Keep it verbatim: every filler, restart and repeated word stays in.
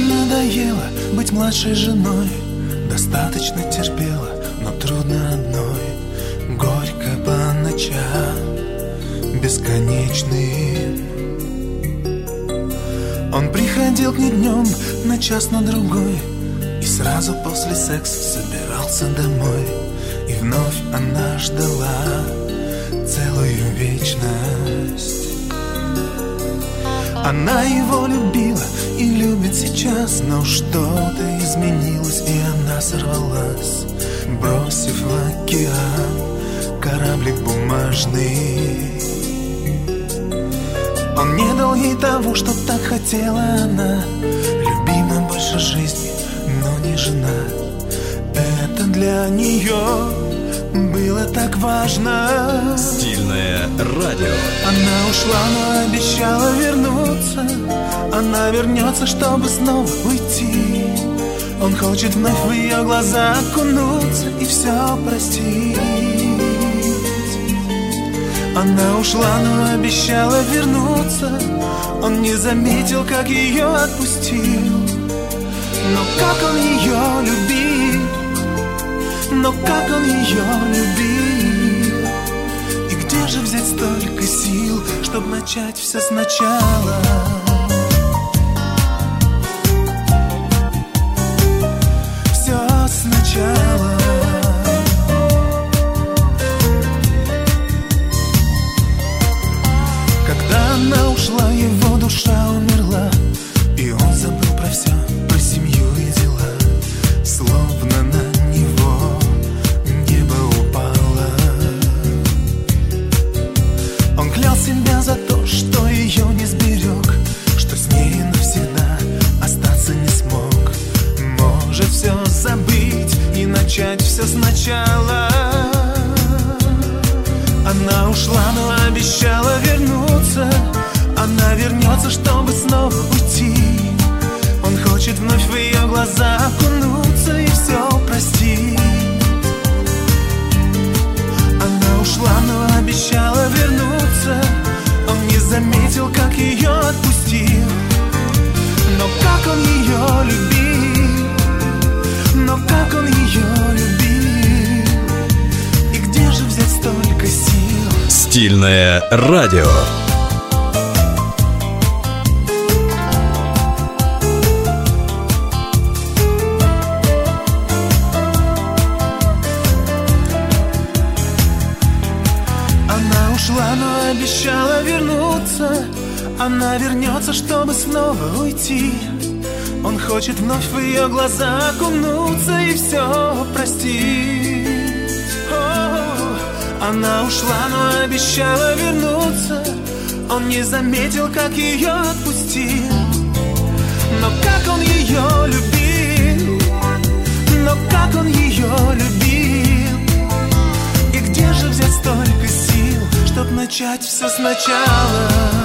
надоело быть младшей женой. Достаточно терпела, но трудно одной. Горько по ночам бесконечным. Он приходил к ней днем на час, на другой, и сразу после секса собирался домой. И вновь она ждала целую вечность. Она его любила и любит сейчас, но что-то изменилось, и она сорвалась, бросив в океан кораблик бумажный. Он не дал ей того, что так хотела она. Любима больше жизни, но не жена. Это для нее было так важно. Стильное радио. Она ушла, но обещала вернуться. Она вернется, чтобы снова уйти. Он хочет вновь в ее глаза окунуться и все простить. Она ушла, но обещала вернуться. Он не заметил, как ее отпустил. Но как он ее любил, но как он ее любил. И где же взять столько сил, чтобы начать все сначала? Все сначала. Когда она ушла, его душа умерла, и он забыл про все, про семью и дела. Словно на него небо упало. Он клял себя за то, что ее не сберег, что с ней навсегда остаться не смог. Может все забыть и начать все сначала. Она ушла, но обещала вернуться. Она вернется, чтобы снова уйти. Он хочет вновь в ее глаза окунуться и все простить. Она ушла, но обещала вернуться. Он не заметил, как ее отпустил. Но как он ее любил, но как он ее любил. И где же взять столько сил? Стильное радио. Она ушла, но обещала вернуться. Она вернется, чтобы снова уйти. Он хочет вновь в ее глаза окунуться и все простить. О-о-о. Она ушла, но обещала вернуться. Он не заметил, как ее отпустил. Но как он ее любил, но как он ее любил. И где же взять столько сил, чтоб начать все сначала?